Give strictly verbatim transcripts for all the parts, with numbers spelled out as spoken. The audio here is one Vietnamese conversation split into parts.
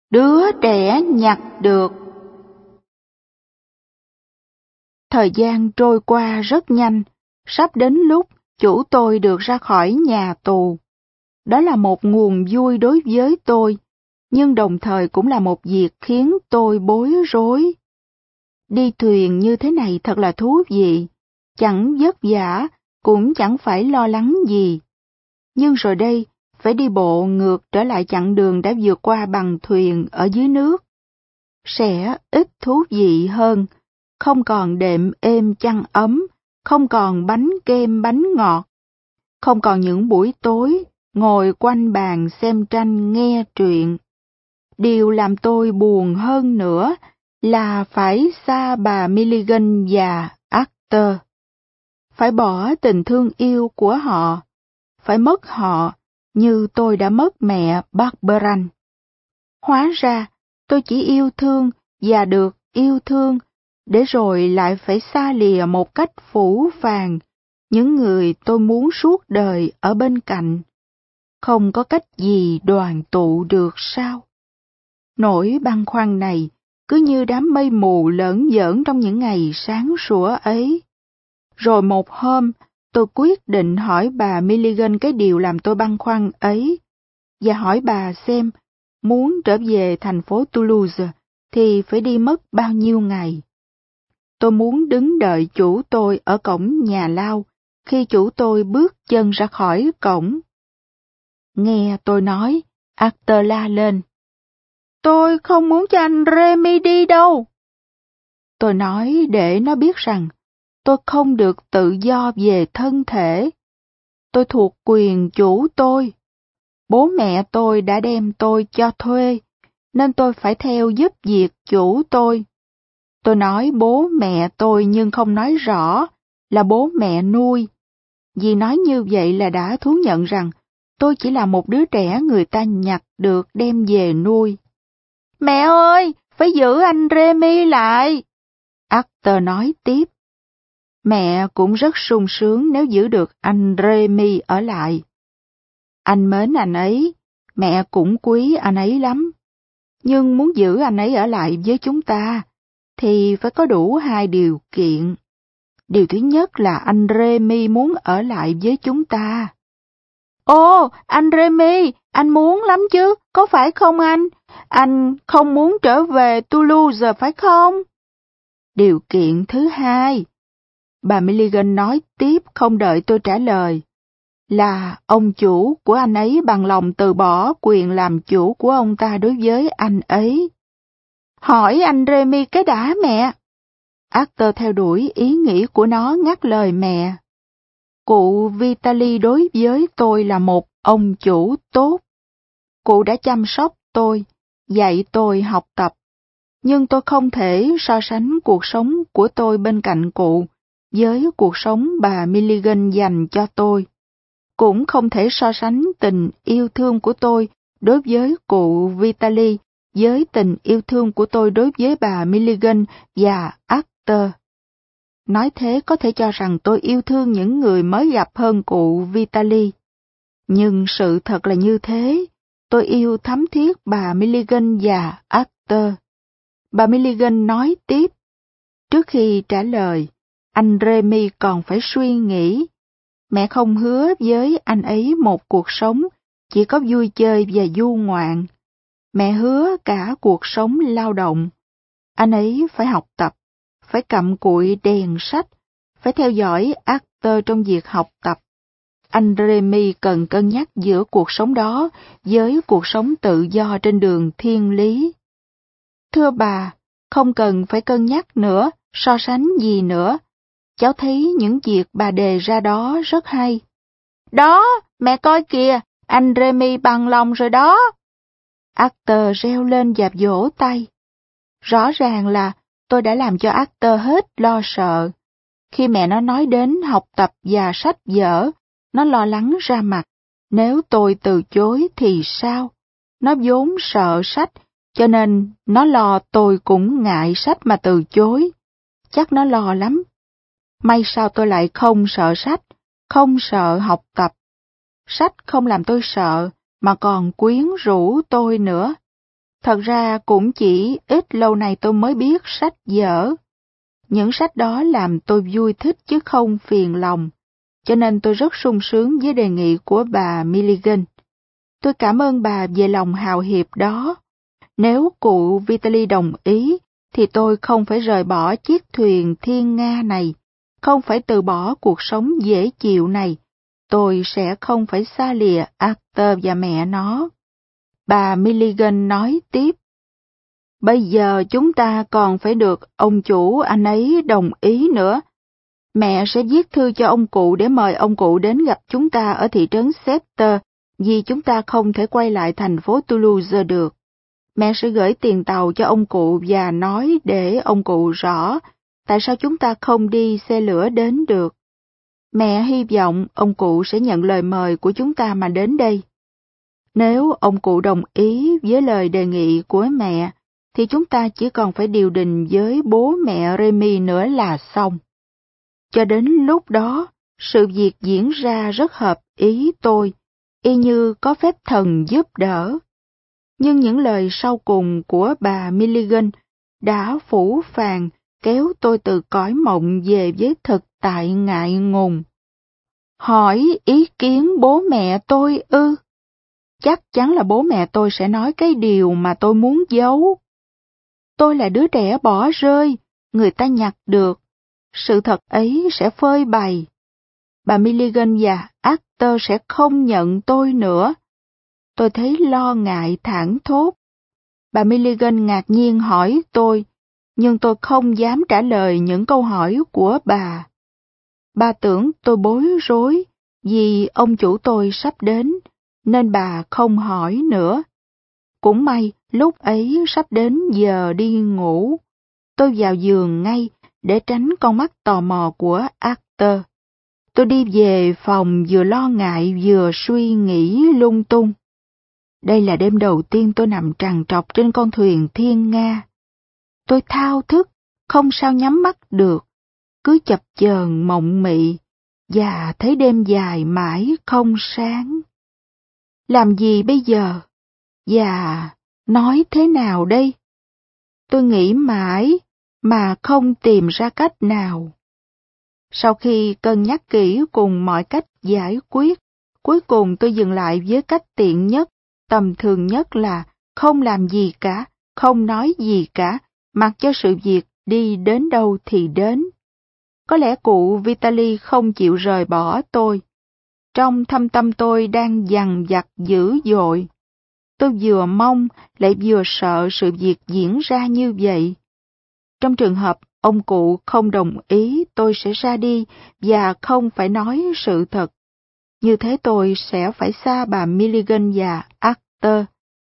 đứa trẻ nhặt được. Thời gian trôi qua rất nhanh, sắp đến lúc chủ tôi được ra khỏi nhà tù. Đó là một nguồn vui đối với tôi, nhưng đồng thời cũng là một việc khiến tôi bối rối. Đi thuyền như thế này thật là thú vị, chẳng vất vả, cũng chẳng phải lo lắng gì. Nhưng rồi đây, phải đi bộ ngược trở lại chặng đường đã vượt qua bằng thuyền ở dưới nước. Sẽ ít thú vị hơn, không còn đệm êm chăn ấm, không còn bánh kem bánh ngọt, không còn những buổi tối ngồi quanh bàn xem tranh nghe truyện. Điều làm tôi buồn hơn nữa là phải xa bà Milligan và Arthur. Phải bỏ tình thương yêu của họ, phải mất họ như tôi đã mất mẹ Barberan. Hóa ra, tôi chỉ yêu thương và được yêu thương, để rồi lại phải xa lìa một cách phũ phàng những người tôi muốn suốt đời ở bên cạnh. Không có cách gì đoàn tụ được sao? Nỗi băn khoăn này cứ như đám mây mù lởn vởn trong những ngày sáng sủa ấy. Rồi một hôm, tôi quyết định hỏi bà Milligan cái điều làm tôi băn khoăn ấy, và hỏi bà xem, muốn trở về thành phố Toulouse thì phải đi mất bao nhiêu ngày. Tôi muốn đứng đợi chủ tôi ở cổng nhà lao khi chủ tôi bước chân ra khỏi cổng. Nghe tôi nói, Arthur la lên. Tôi không muốn cho anh Remy đi đâu. Tôi nói để nó biết rằng tôi không được tự do về thân thể. Tôi thuộc quyền chủ tôi. Bố mẹ tôi đã đem tôi cho thuê, nên tôi phải theo giúp việc chủ tôi. Tôi nói bố mẹ tôi nhưng không nói rõ là bố mẹ nuôi. Vì nói như vậy là đã thú nhận rằng tôi chỉ là một đứa trẻ người ta nhặt được đem về nuôi. Mẹ ơi, phải giữ anh Remy lại. Arthur nói tiếp. Mẹ cũng rất sung sướng nếu giữ được anh Remy ở lại. Anh mến anh ấy, mẹ cũng quý anh ấy lắm. Nhưng muốn giữ anh ấy ở lại với chúng ta, thì phải có đủ hai điều kiện. Điều thứ nhất là anh Remy muốn ở lại với chúng ta. Ồ, anh Remy, anh muốn lắm chứ, có phải không anh? Anh không muốn trở về Toulouse phải không? Điều kiện thứ hai, bà Milligan nói tiếp không đợi tôi trả lời, là ông chủ của anh ấy bằng lòng từ bỏ quyền làm chủ của ông ta đối với anh ấy. Hỏi anh Remy cái đã mẹ. Arthur theo đuổi ý nghĩ của nó ngắt lời mẹ. Cụ Vitaly đối với tôi là một ông chủ tốt. Cụ đã chăm sóc tôi, dạy tôi học tập. Nhưng tôi không thể so sánh cuộc sống của tôi bên cạnh cụ với cuộc sống bà Milligan dành cho tôi. Cũng không thể so sánh tình yêu thương của tôi đối với cụ Vitaly với tình yêu thương của tôi đối với bà Milligan và Arthur. Nói thế có thể cho rằng tôi yêu thương những người mới gặp hơn cụ Vitaly. Nhưng sự thật là như thế, tôi yêu thắm thiết bà Milligan và Arthur. Bà Milligan nói tiếp. Trước khi trả lời, anh Remy còn phải suy nghĩ. Mẹ không hứa với anh ấy một cuộc sống chỉ có vui chơi và du ngoạn. Mẹ hứa cả cuộc sống lao động. Anh ấy phải học tập, phải cặm cụi đèn sách, phải theo dõi Arthur trong việc học tập. Anh Remy cần cân nhắc giữa cuộc sống đó với cuộc sống tự do trên đường thiên lý. Thưa bà, không cần phải cân nhắc nữa, so sánh gì nữa. Cháu thấy những việc bà đề ra đó rất hay. Đó, mẹ coi kìa, anh Remy bằng lòng rồi đó. Arthur reo lên và vỗ tay. Rõ ràng là tôi đã làm cho Arthur hết lo sợ. Khi mẹ nó nói đến học tập và sách vở, nó lo lắng ra mặt. Nếu tôi từ chối thì sao? Nó vốn sợ sách, cho nên nó lo tôi cũng ngại sách mà từ chối. Chắc nó lo lắm. May sao tôi lại không sợ sách, không sợ học tập. Sách không làm tôi sợ, mà còn quyến rũ tôi nữa. Thật ra cũng chỉ ít lâu này tôi mới biết sách dở. Những sách đó làm tôi vui thích chứ không phiền lòng, cho nên tôi rất sung sướng với đề nghị của bà Milligan. Tôi cảm ơn bà về lòng hào hiệp đó. Nếu cụ Vitaly đồng ý, thì tôi không phải rời bỏ chiếc thuyền thiên nga này, không phải từ bỏ cuộc sống dễ chịu này. Tôi sẽ không phải xa lìa Arthur và mẹ nó. Bà Milligan nói tiếp. Bây giờ chúng ta còn phải được ông chủ anh ấy đồng ý nữa. Mẹ sẽ viết thư cho ông cụ để mời ông cụ đến gặp chúng ta ở thị trấn Scepter, vì chúng ta không thể quay lại thành phố Toulouse được. Mẹ sẽ gửi tiền tàu cho ông cụ và nói để ông cụ rõ tại sao chúng ta không đi xe lửa đến được. Mẹ hy vọng ông cụ sẽ nhận lời mời của chúng ta mà đến đây. Nếu ông cụ đồng ý với lời đề nghị của mẹ, thì chúng ta chỉ còn phải điều đình với bố mẹ Remy nữa là xong. Cho đến lúc đó, sự việc diễn ra rất hợp ý tôi, y như có phép thần giúp đỡ. Nhưng những lời sau cùng của bà Milligan đã phủ phàng kéo tôi từ cõi mộng về với thực tại ngại ngùng. Hỏi ý kiến bố mẹ tôi ư? Chắc chắn là bố mẹ tôi sẽ nói cái điều mà tôi muốn giấu. Tôi là đứa trẻ bỏ rơi, người ta nhặt được. Sự thật ấy sẽ phơi bày. Bà Milligan và Arthur sẽ không nhận tôi nữa. Tôi thấy lo ngại thảng thốt. Bà Milligan ngạc nhiên hỏi tôi, nhưng tôi không dám trả lời những câu hỏi của bà. Bà tưởng tôi bối rối, vì ông chủ tôi sắp đến, nên bà không hỏi nữa. Cũng may, lúc ấy sắp đến giờ đi ngủ. Tôi vào giường ngay để tránh con mắt tò mò của Arthur. Tôi đi về phòng vừa lo ngại vừa suy nghĩ lung tung. Đây là đêm đầu tiên tôi nằm trằn trọc trên con thuyền thiên nga. Tôi thao thức, không sao nhắm mắt được, cứ chập chờn mộng mị, và thấy đêm dài mãi không sáng. Làm gì bây giờ? Và nói thế nào đây? Tôi nghĩ mãi, mà không tìm ra cách nào. Sau khi cân nhắc kỹ cùng mọi cách giải quyết, cuối cùng tôi dừng lại với cách tiện nhất, tầm thường nhất là không làm gì cả, không nói gì cả, mặc cho sự việc đi đến đâu thì đến. Có lẽ cụ Vitaly không chịu rời bỏ tôi. Trong thâm tâm tôi đang dằn vặt dữ dội. Tôi vừa mong lại vừa sợ sự việc diễn ra như vậy. Trong trường hợp ông cụ không đồng ý tôi sẽ ra đi và không phải nói sự thật. Như thế tôi sẽ phải xa bà Milligan và Arthur.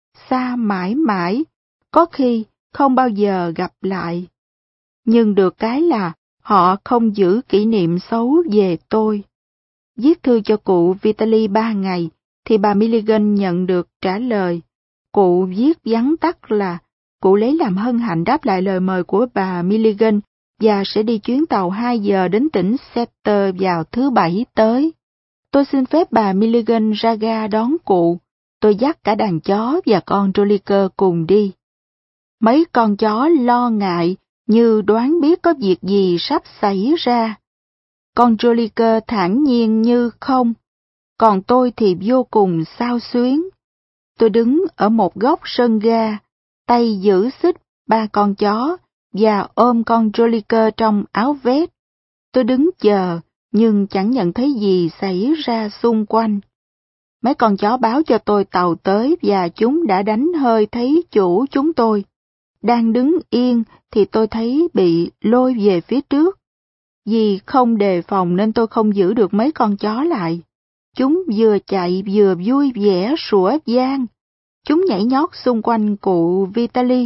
Xa mãi mãi, có khi không bao giờ gặp lại. Nhưng được cái là họ không giữ kỷ niệm xấu về tôi. Viết thư cho cụ Vitaly ba ngày, thì bà Milligan nhận được trả lời. Cụ viết vắn tắt là cụ lấy làm hân hạnh đáp lại lời mời của bà Milligan và sẽ đi chuyến tàu hai giờ đến tỉnh Scepter vào thứ Bảy tới. Tôi xin phép bà Milligan ra ga đón cụ. Tôi dắt cả đàn chó và con Joliker cùng đi. Mấy con chó lo ngại như đoán biết có việc gì sắp xảy ra. Con Joliker thản nhiên như không, còn tôi thì vô cùng xao xuyến. Tôi đứng ở một góc sân ga, tay giữ xích ba con chó và ôm con Joliker trong áo vest. Tôi đứng chờ, nhưng chẳng nhận thấy gì xảy ra xung quanh. Mấy con chó báo cho tôi tàu tới và chúng đã đánh hơi thấy chủ chúng tôi. Đang đứng yên thì tôi thấy bị lôi về phía trước. Vì không đề phòng nên tôi không giữ được mấy con chó lại. Chúng vừa chạy vừa vui vẻ sủa vang. Chúng nhảy nhót xung quanh cụ Vitaly.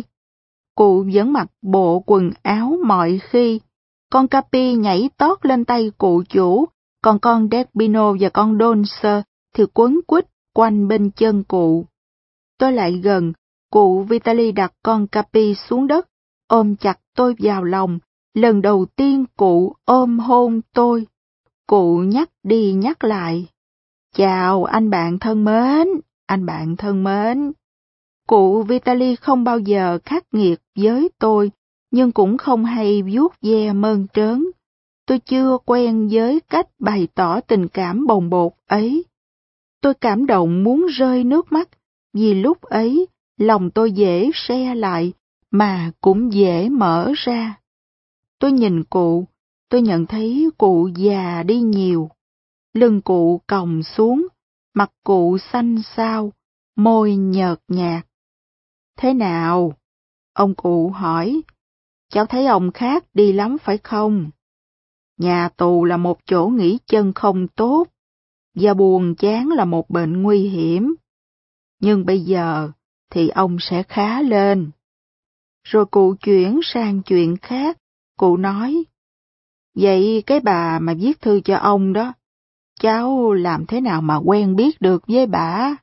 Cụ vẫn mặc bộ quần áo mọi khi. Con Capi nhảy tót lên tay cụ chủ, còn con Derbino và con Donser thì quấn quýt quanh bên chân cụ. Tôi lại gần, cụ Vitaly đặt con Capi xuống đất, ôm chặt tôi vào lòng. Lần đầu tiên cụ ôm hôn tôi. Cụ nhắc đi nhắc lại. Chào anh bạn thân mến, anh bạn thân mến. Cụ Vitaly không bao giờ khắc nghiệt với tôi, nhưng cũng không hay vuốt ve mơn trớn. Tôi chưa quen với cách bày tỏ tình cảm bồng bột ấy. Tôi cảm động muốn rơi nước mắt, vì lúc ấy lòng tôi dễ se lại, mà cũng dễ mở ra. Tôi nhìn cụ, tôi nhận thấy cụ già đi nhiều. Lưng cụ còng xuống, mặt cụ xanh xao, môi nhợt nhạt. Thế nào? Ông cụ hỏi. Cháu thấy ông khác đi lắm phải không? Nhà tù là một chỗ nghỉ chân không tốt, và buồn chán là một bệnh nguy hiểm. Nhưng bây giờ thì ông sẽ khá lên. Rồi cụ chuyển sang chuyện khác, cụ nói, vậy cái bà mà viết thư cho ông đó, cháu làm thế nào mà quen biết được với bả?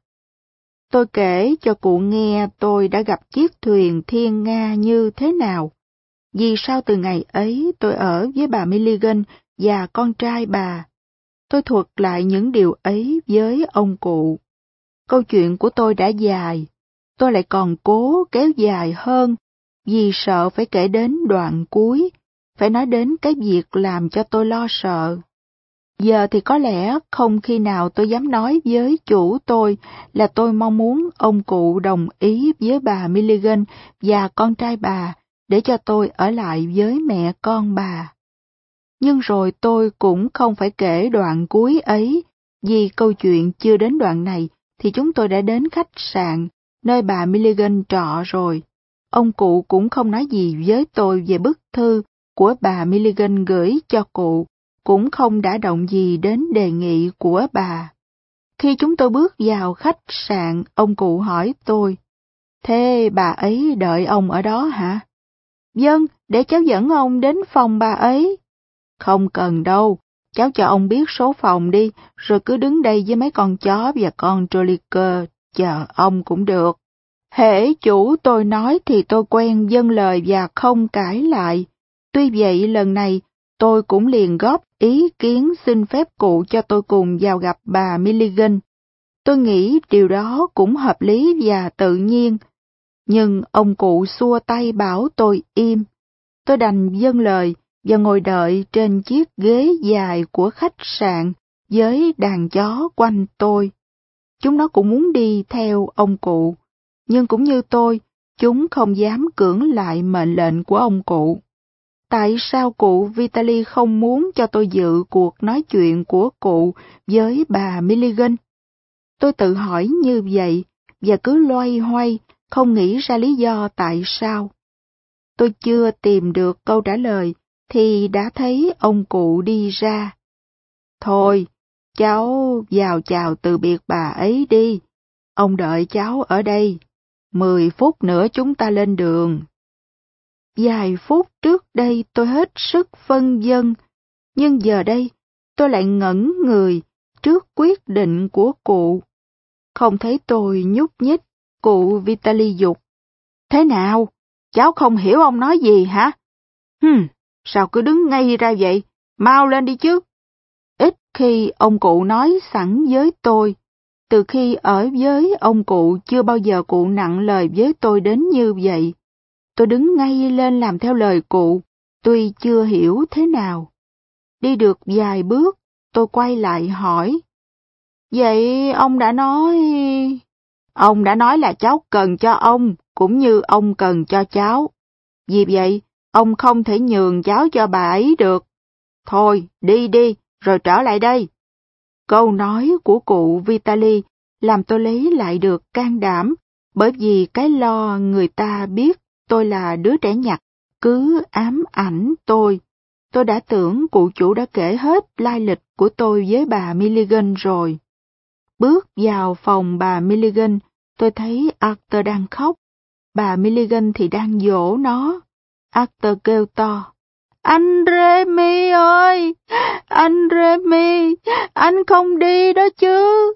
Tôi kể cho cụ nghe tôi đã gặp chiếc thuyền Thiên Nga như thế nào. Vì sao từ ngày ấy tôi ở với bà Milligan và con trai bà. Tôi thuật lại những điều ấy với ông cụ. Câu chuyện của tôi đã dài, tôi lại còn cố kéo dài hơn, vì sợ phải kể đến đoạn cuối, phải nói đến cái việc làm cho tôi lo sợ. Giờ thì có lẽ không khi nào tôi dám nói với chủ tôi là tôi mong muốn ông cụ đồng ý với bà Milligan và con trai bà để cho tôi ở lại với mẹ con bà. Nhưng rồi tôi cũng không phải kể đoạn cuối ấy, vì câu chuyện chưa đến đoạn này thì chúng tôi đã đến khách sạn, nơi bà Milligan trọ rồi. Ông cụ cũng không nói gì với tôi về bức thư của bà Milligan gửi cho cụ, cũng không đã động gì đến đề nghị của bà. Khi chúng tôi bước vào khách sạn, ông cụ hỏi tôi, thế bà ấy đợi ông ở đó hả? Vâng, để cháu dẫn ông đến phòng bà ấy. Không cần đâu, cháu cho ông biết số phòng đi, rồi cứ đứng đây với mấy con chó và con Troliker, chờ ông cũng được. Hễ chủ tôi nói thì tôi quen vâng lời và không cãi lại. Tuy vậy lần này, tôi cũng liền góp ý kiến xin phép cụ cho tôi cùng vào gặp bà Milligan. Tôi nghĩ điều đó cũng hợp lý và tự nhiên. Nhưng ông cụ xua tay bảo tôi im. Tôi đành vâng lời và ngồi đợi trên chiếc ghế dài của khách sạn với đàn chó quanh tôi. Chúng nó cũng muốn đi theo ông cụ, nhưng cũng như tôi, chúng không dám cưỡng lại mệnh lệnh của ông cụ. Tại sao cụ Vitaly không muốn cho tôi dự cuộc nói chuyện của cụ với bà Milligan? Tôi tự hỏi như vậy và cứ loay hoay, không nghĩ ra lý do tại sao. Tôi chưa tìm được câu trả lời thì đã thấy ông cụ đi ra. Thôi, cháu vào chào từ biệt bà ấy đi. Ông đợi cháu ở đây. Mười phút nữa chúng ta lên đường. Vài phút trước đây tôi hết sức phân vân, nhưng giờ đây tôi lại ngẩn người trước quyết định của cụ. Không thấy tôi nhúc nhích, cụ Vitaly dục. Thế nào? Cháu không hiểu ông nói gì hả? Hừm, sao cứ đứng ngay ra vậy? Mau lên đi chứ. Ít khi ông cụ nói sẵn với tôi. Từ khi ở với ông cụ chưa bao giờ cụ nặng lời với tôi đến như vậy. Tôi đứng ngay lên làm theo lời cụ, tuy chưa hiểu thế nào. Đi được vài bước, tôi quay lại hỏi. Vậy ông đã nói... Ông đã nói là cháu cần cho ông, cũng như ông cần cho cháu. Vì vậy, ông không thể nhường cháu cho bà ấy được. Thôi, đi đi, rồi trở lại đây. Câu nói của cụ Vitaly làm tôi lấy lại được can đảm, bởi vì cái lo người ta biết tôi là đứa trẻ nhặt cứ ám ảnh tôi. Tôi đã tưởng cụ chủ đã kể hết lai lịch của tôi với bà Milligan rồi. Bước vào phòng bà Milligan, tôi thấy Arthur đang khóc. Bà Milligan thì đang dỗ nó. Arthur kêu to. Anh Remy ơi! Anh Remy! Anh không đi đó chứ!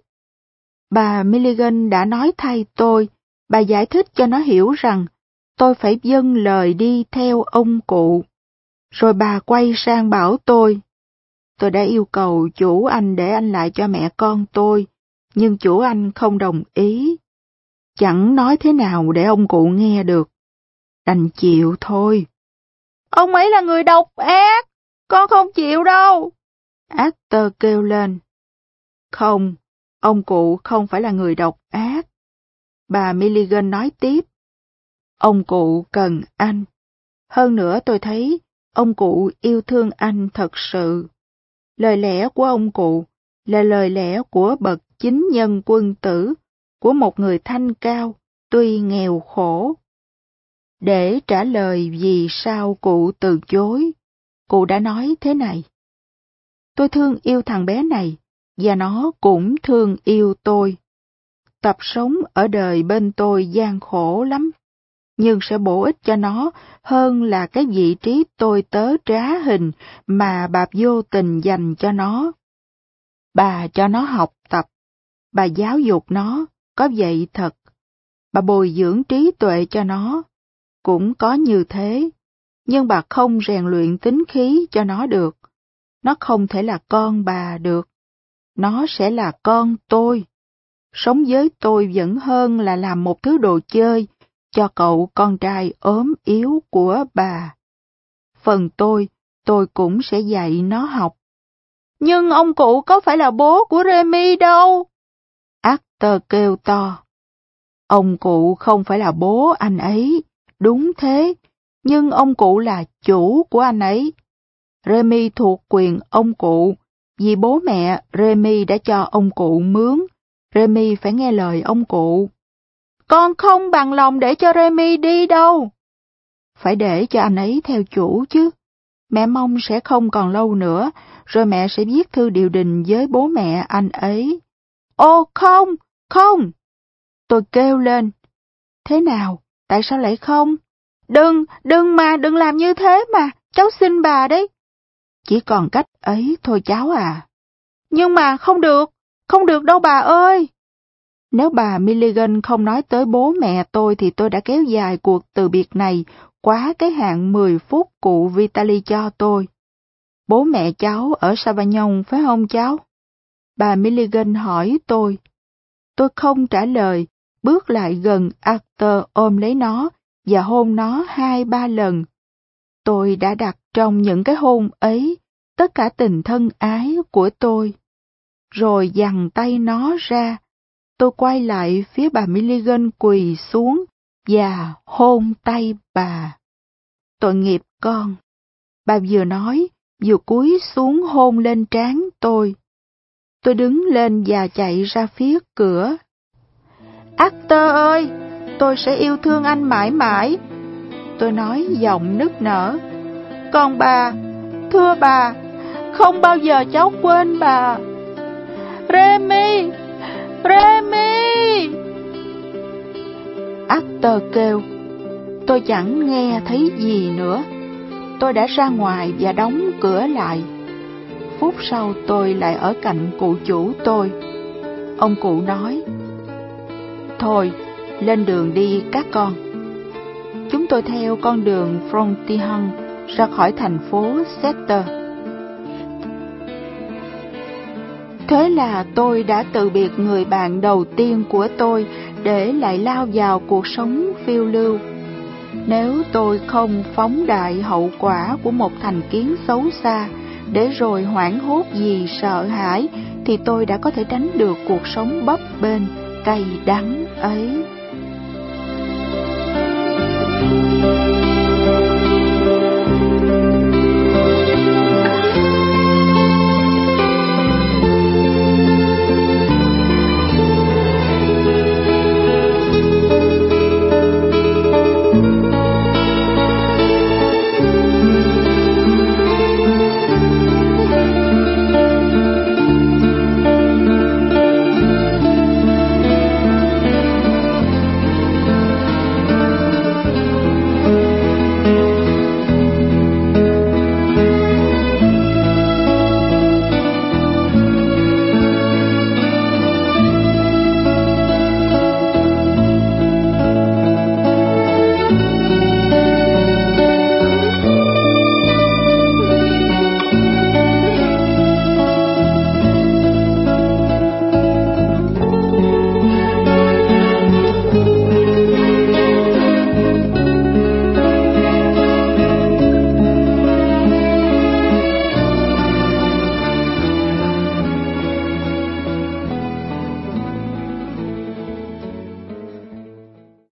Bà Milligan đã nói thay tôi. Bà giải thích cho nó hiểu rằng tôi phải vâng lời đi theo ông cụ. Rồi bà quay sang bảo tôi. Tôi đã yêu cầu chủ anh để anh lại cho mẹ con tôi, nhưng chủ anh không đồng ý. Chẳng nói thế nào để ông cụ nghe được. Đành chịu thôi. Ông ấy là người độc ác, con không chịu đâu. Arthur kêu lên. Không, ông cụ không phải là người độc ác. Bà Milligan nói tiếp. Ông cụ cần anh. Hơn nữa tôi thấy ông cụ yêu thương anh thật sự. Lời lẽ của ông cụ là lời lẽ của bậc chính nhân quân tử, của một người thanh cao, tuy nghèo khổ. Để trả lời vì sao cụ từ chối, cụ đã nói thế này. Tôi thương yêu thằng bé này, và nó cũng thương yêu tôi. Tập sống ở đời bên tôi gian khổ lắm, nhưng sẽ bổ ích cho nó hơn là cái vị trí tôi tớ trá hình mà bà vô tình dành cho nó. Bà cho nó học tập, bà giáo dục nó, có vậy thật. Bà bồi dưỡng trí tuệ cho nó, cũng có như thế, nhưng bà không rèn luyện tính khí cho nó được. Nó không thể là con bà được. Nó sẽ là con tôi. Sống với tôi vẫn hơn là làm một thứ đồ chơi cho cậu con trai ốm yếu của bà. Phần tôi, tôi cũng sẽ dạy nó học. Nhưng ông cụ có phải là bố của Remy đâu? Arthur kêu to. Ông cụ không phải là bố anh ấy, đúng thế, nhưng ông cụ là chủ của anh ấy. Remy thuộc quyền ông cụ, vì bố mẹ Remy đã cho ông cụ mướn. Remy phải nghe lời ông cụ. Con không bằng lòng để cho Remy đi đâu. Phải để cho anh ấy theo chủ chứ. Mẹ mong sẽ không còn lâu nữa, rồi mẹ sẽ viết thư điều đình với bố mẹ anh ấy. Ô không, không! Tôi kêu lên. Thế nào? Tại sao lại không? Đừng, đừng mà, đừng làm như thế mà, cháu xin bà đấy. Chỉ còn cách ấy thôi cháu à. Nhưng mà không được, không được đâu bà ơi. Nếu bà Milligan không nói tới bố mẹ tôi thì tôi đã kéo dài cuộc từ biệt này quá cái hạn mười phút cụ Vitaly cho tôi. Bố mẹ cháu ở Savagnon phải không cháu? Bà Milligan hỏi tôi. Tôi không trả lời, bước lại gần Arthur ôm lấy nó và hôn nó hai ba lần. Tôi đã đặt trong những cái hôn ấy tất cả tình thân ái của tôi. Rồi giằng tay nó ra, tôi quay lại phía bà Milligan quỳ xuống và hôn tay bà. Tội nghiệp con. Bà vừa nói, vừa cúi xuống hôn lên trán tôi. Tôi đứng lên và chạy ra phía cửa. Arthur ơi, tôi sẽ yêu thương anh mãi mãi. Tôi nói giọng nức nở. Còn bà, thưa bà, không bao giờ cháu quên bà. Remy, Remy! Arthur kêu. Tôi chẳng nghe thấy gì nữa. Tôi đã ra ngoài và đóng cửa lại. Phút sau tôi lại ở cạnh cụ chủ tôi. Ông cụ nói. Thôi, lên đường đi các con. Chúng tôi theo con đường Frontihan ra khỏi thành phố Setter. Thế là tôi đã từ biệt người bạn đầu tiên của tôi để lại lao vào cuộc sống phiêu lưu. Nếu tôi không phóng đại hậu quả của một thành kiến xấu xa, để rồi hoảng hốt vì sợ hãi, thì tôi đã có thể tránh được cuộc sống bấp bênh, cay đắng ấy.